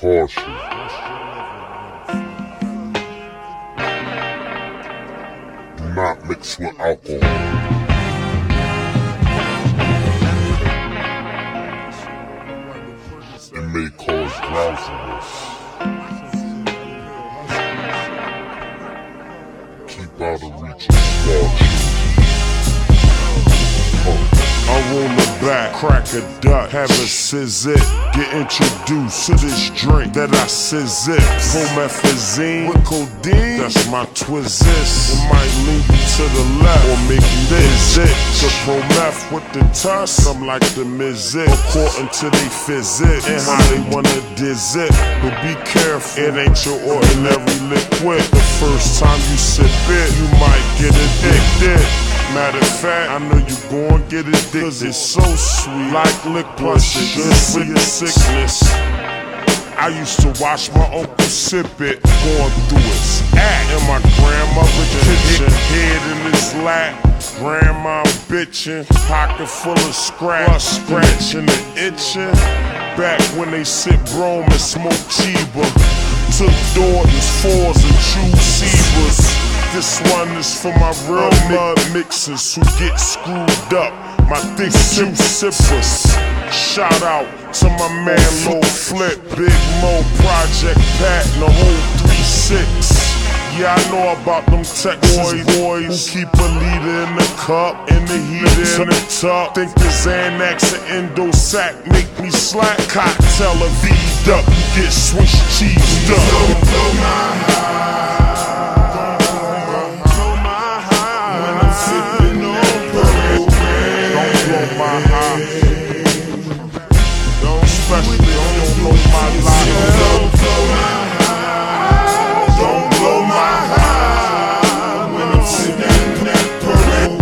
Caution. Do not mix with alcohol. It may cause drowsiness. Keep out of reach of squad. I roll the back, crack a duck, have a scissor. Get introduced to this drink that I scissor. Promethazine with codeine, that's my twizzest. It might lean you to the left or make you dizzy. So prometh with the tuss, I'm like the mizzet. According to they physics and how they wanna diz it. But be careful, it ain't your ordinary liquid. The first time you sip it, you might get addicted. Matter of fact, I know you gon' get addicted. Cause it's so sweet, like lick plus it, good for your sickness. I used to watch my uncle sip it, going through his act in my grandmother's kitchen. Head in his lap, grandma bitchin', pocket full of scratch, scratching and itching. Back when they sip Rome and smoke Chiba, took Dortons, fours and chewed Sebas. This one is for my real mud mixers who get screwed up, my thick sippers. Shout out to my man Lil Flip, Big Mo, Project Pat, and the whole 3-6. Yeah, I know about them Texas boys who keep a leader in the cup, in the heater, in the tub. Think the Xanax and Endosac make me slack. Cocktail a V-duck, you get Swiss cheese up. Don't blow my high. Don't especially don't blow my line. Don't blow my high. Don't blow my high. When I'm sitting in that purple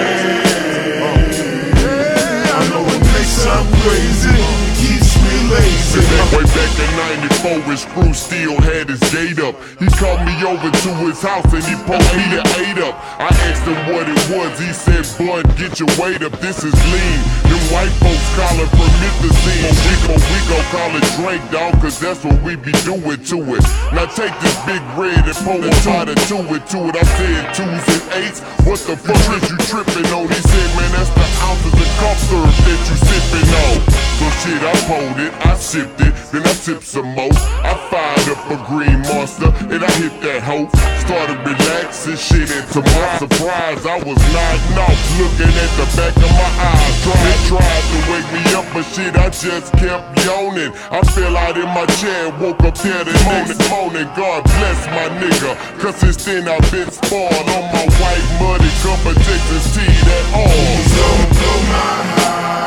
rain. I know it may sound crazy, keeps me lazy. Way back in '94 when Screw still had his gate up. He called me over to his house and he poked me the 8 up. I asked him what it was, he said, "Blunt, get your weight up, this is lean." Them white folks call it promethazine. We gon' call it drink, dawg, cause that's what we be doing to it. Now take this big red and pour a pot of to it. I said 2s and 8s, what the fuck is you tripping on? He said, man, that's the ounces of cough syrup that you sipping on. So shit, I pulled it, I sipped it, then I sipped some more. I fired up a green monster, and I hit that hoe. Started relaxing shit, and to my surprise, I was nodding off, looking at the back of my eyes. Tried to wake me up, but shit, I just kept yawning. I fell out in my chair, woke up there the next morning. God bless my nigga, cause since then I've been spoiled on my white muddy Cumber Texas tea that all. Don't blow my high.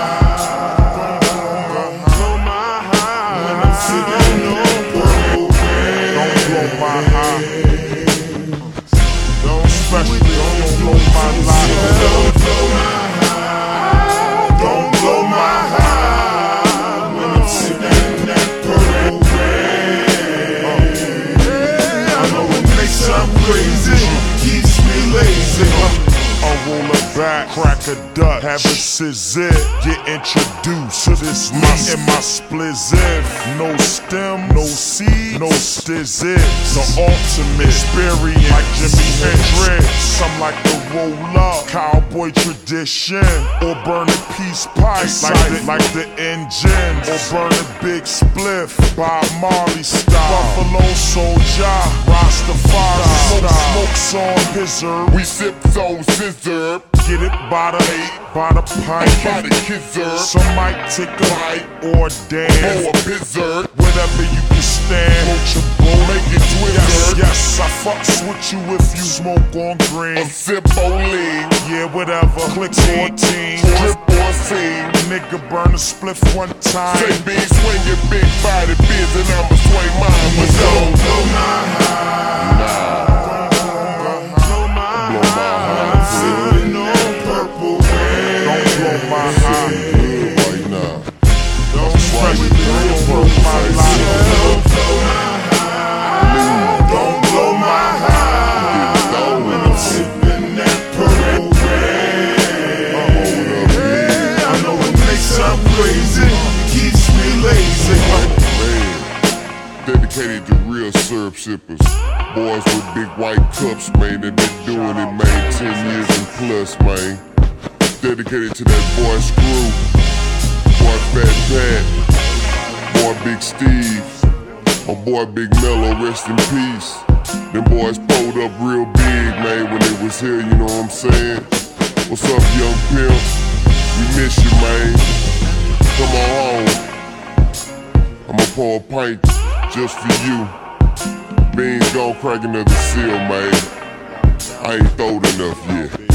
Don't especially don't blow my line. Don't blow my high. Don't blow my high. When I'm sitting in that purple rain. I know it may sound crazy, keeps me lazy. I roll it back, crack a duck, have a scissor. Get introduced to this meat in my splizzit. No stem, no seed, no stizzit. The ultimate experience, like Jimi Hendrix. I'm like the roller, cowboy tradition. Or burn a peace pipe, like the engine. Or burn a big spliff, Bob Marley style. Buffalo Soldier, Rastafari style. Smokes on his herb. We sip so scissor. Get it by the pint, by the kizzer. Some might take a bite or dance, or a pizzard. whatever you can stand. Roach your bowl, make it twizzard. Yes, I fucks with you if you smoke on green. A sip on lean, Yeah, whatever. Click 14. drip or scene. Nigga burn a spliff one time. Say be swinging big body biz and I'ma swing mine. But Don't blow my high. nah. Sipping on purple rain. Don't blow my high. Good right now. Don't especially don't blow my line. Don't blow my high. Don't blow my high. When I'm sipping that purple rain. I know it may sound crazy, keeps me lazy. Dedicated to real syrup sippers. Boys with big white cups, man, that been doing it, man, 10 years and plus, man. Dedicated to that boy Screw, boy Fat Pat, boy Big Steve, my boy Big Mello, rest in peace. Them boys pulled up real big, man, when they was here, you know what I'm saying? What's up, young pimp? We miss you, man. Come on home. I'ma pour a pint just for you. Beans gon' crack another seal, man. I ain't throwed enough yet.